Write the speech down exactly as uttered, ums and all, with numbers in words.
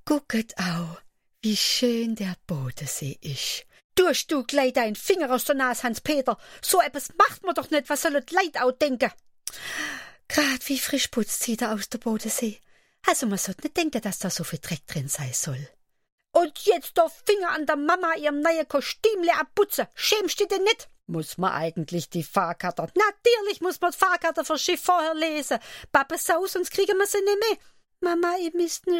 Gucket au, wie schön der Bodensee ist. Durch du gleich dein Finger aus der Nase, Hans-Peter. So etwas macht man doch nicht, was soll das Leid auch denken? Grad wie frisch putzt zieht er aus der Bodensee. Also man sollte nicht denken, dass da so viel Dreck drin sein soll. Und jetzt der Finger an der Mama ihrem neuen Kostümle abputzen. Schämst du denn nicht? Muss man eigentlich die Fahrkarte? Natürlich muss man die Fahrkarte für Schiff vorher lesen. Pappe Sau, sonst kriegen wir sie nicht mehr. Mama, ich müsste nur